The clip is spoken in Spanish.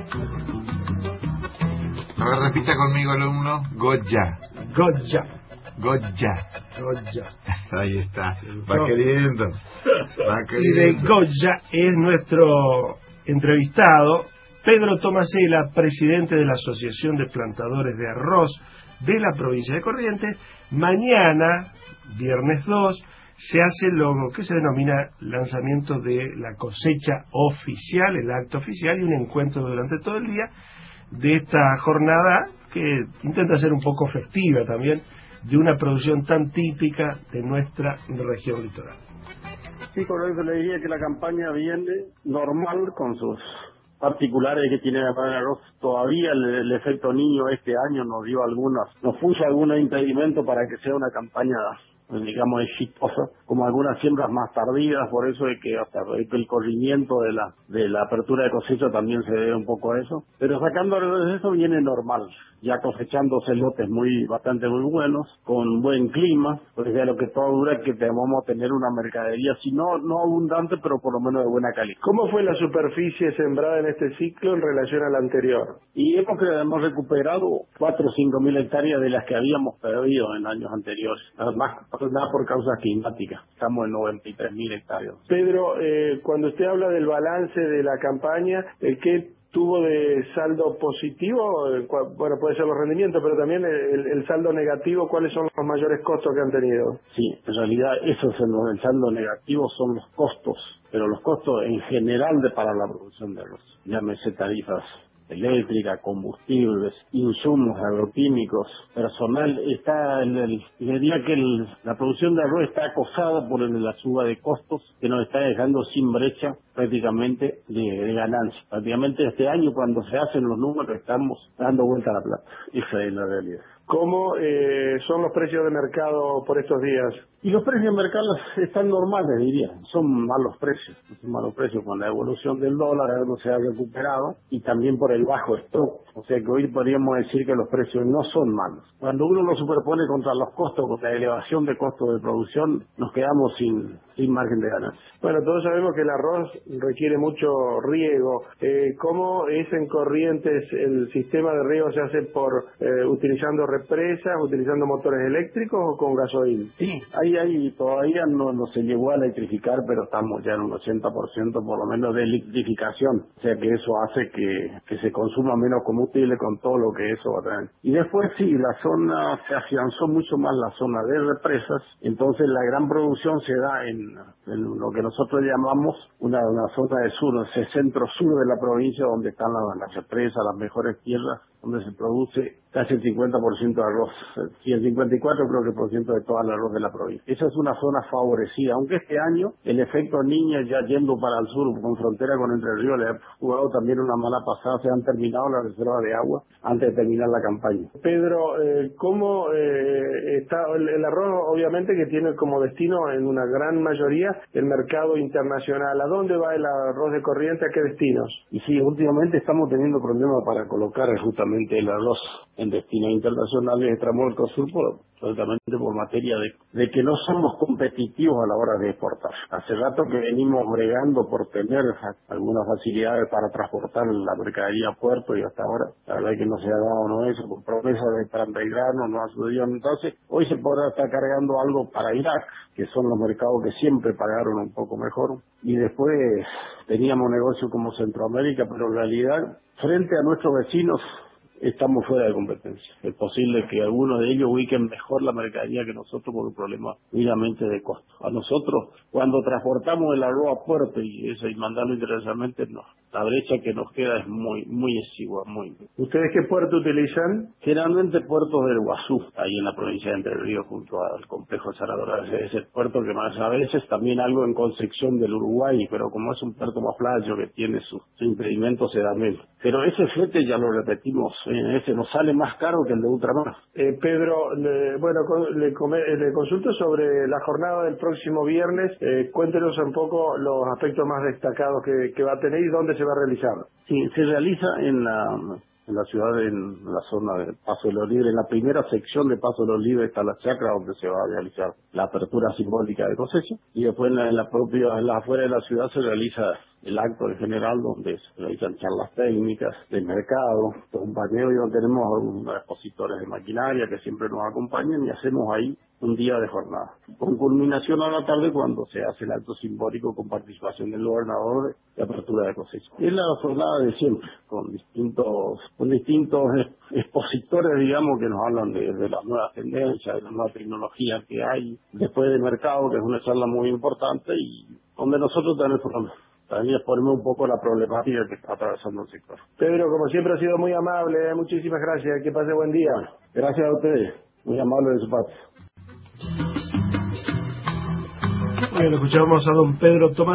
A ver, repita conmigo, alumno. Goya. Goya. Goya. Goya. Ahí está. Va queriendo. Y de Goya es nuestro entrevistado, Pedro Tomasela, presidente de la Asociación de Plantadores de Arroz de la provincia de Corrientes. Mañana, viernes 2, se hace lo que se denomina lanzamiento de la cosecha oficial, el acto oficial, y un encuentro durante todo el día de esta jornada que intenta ser un poco festiva también, de una producción tan típica de nuestra región litoral. Sí, correcto, le diría que la campaña viene normal con sus particulares que tiene el arroz. Todavía el efecto niño este año nos puso algunos impedimentos para que sea una campaña, digamos, exitosa, como algunas siembras más tardías, por eso es que hasta el corrimiento de la apertura de cosecha también se debe un poco a eso, pero sacando de eso viene normal, ya cosechándose lotes bastante muy buenos, con buen clima, pues ya lo que todo dura es que vamos a tener una mercadería, si no abundante, pero por lo menos de buena calidad. ¿Cómo fue la superficie sembrada en este ciclo en relación a la anterior? Y hemos recuperado 4 o 5 mil hectáreas de las que habíamos perdido en años anteriores, más nada por causas climáticas. Estamos en 93.000 hectáreas. Pedro, cuando usted habla del balance de la campaña, ¿qué tuvo de saldo positivo? Bueno, puede ser los rendimientos, pero también el saldo negativo, ¿cuáles son los mayores costos que han tenido? Sí, en realidad eso es el saldo negativo, son los costos, pero los costos en general para la producción de arroz. Llámese tarifas eléctrica, combustibles, insumos agroquímicos, personal, diría que la producción de arroz está acosada por la suba de costos que nos está dejando sin brecha prácticamente de ganancia. Prácticamente este año cuando se hacen los números estamos dando vuelta a la plata. Esa es la realidad. ¿Cómo son los precios de mercado por estos días? Y los precios de mercado están normales, diría. Son malos precios con la evolución del dólar, algo se ha recuperado, y también por el bajo stock. O sea que hoy podríamos decir que los precios no son malos. Cuando uno lo superpone contra los costos, con la elevación de costos de producción, nos quedamos sin margen de ganancia. Bueno, todos sabemos que el arroz requiere mucho riego. ¿Cómo es en Corrientes el sistema de riego? ¿Se hace utilizando represas, utilizando motores eléctricos o con gasoil? Sí, ahí todavía no se llegó a electrificar, pero estamos ya en un 80% por lo menos de electrificación. O sea que eso hace que se consuma menos combustible con todo lo que eso va a traer. Y después sí, la zona se afianzó mucho más la zona de represas, entonces la gran producción se da en lo que nosotros llamamos una zona de sur, ese centro-sur de la provincia donde están las represas, las mejores tierras, donde se produce casi el 50% de arroz, sí, el 54 creo que por ciento de todo el arroz de la provincia. Esa es una zona favorecida, aunque este año el efecto Niña, ya yendo para el sur con frontera con Entre Ríos, le ha jugado también una mala pasada, se han terminado las reservas de agua antes de terminar la campaña. Pedro, ¿cómo está el arroz? Obviamente que tiene como destino en una gran mayoría el mercado internacional. ¿A dónde va el arroz de Corrientes? ¿A qué destinos? Y sí, últimamente estamos teniendo problemas para colocar justamente el arroz en destinos internacionales de Tramolco-Sur, solamente por materia de que no somos competitivos a la hora de exportar. Hace rato que venimos bregando por tener algunas facilidades para transportar la mercadería a puerto y hasta ahora la verdad es que no se ha dado eso, con promesa de transplantar no ha sucedido. Entonces hoy se podrá estar cargando algo para Irak, que son los mercados que siempre pagaron un poco mejor, y después teníamos negocio como Centroamérica, pero en realidad frente a nuestros vecinos estamos fuera de competencia. Es posible que algunos de ellos ubiquen mejor la mercadería que nosotros por un problema meramente de costo. A nosotros, cuando transportamos el arroz a puerto y mandarlo internacionalmente, no. La brecha que nos queda es muy exigua, muy. ¿Ustedes qué puerto utilizan? Generalmente puertos del Guazú, ahí en la provincia de Entre Ríos, junto al complejo Saladora. Es el puerto que más, a veces también algo en Concepción del Uruguay, pero como es un puerto más playo que tiene su impedimento, se da menos. Pero ese flete, ya lo repetimos, ese nos sale más caro que el de ultramar. Pedro, le consulto sobre la jornada del próximo viernes. Cuéntenos un poco los aspectos más destacados que va a tener y dónde se va a realizar. Sí, se realiza en en la ciudad, en la zona de Paso de los Libres. En la primera sección de Paso de los Libres está la chacra donde se va a realizar la apertura simbólica de cosecha, y después en la afuera de la ciudad se realiza el acto en general, donde se realizan charlas técnicas de mercado, todo un paneo, y donde tenemos algunos expositores de maquinaria que siempre nos acompañan, y hacemos ahí un día de jornada, con culminación a la tarde cuando se hace el acto simbólico con participación del gobernador de apertura de cosecha. Es la jornada de siempre, con distintos expositores, digamos, que nos hablan de las nuevas tendencias, de la nueva tecnología que hay, después de mercado, que es una charla muy importante, y donde nosotros también exponemos un poco la problemática que está atravesando el sector. Pedro, como siempre, ha sido muy amable, muchísimas gracias, que pase buen día. Bueno, gracias a ustedes, muy amable de su parte. Bueno, escuchamos a don Pedro Tomás.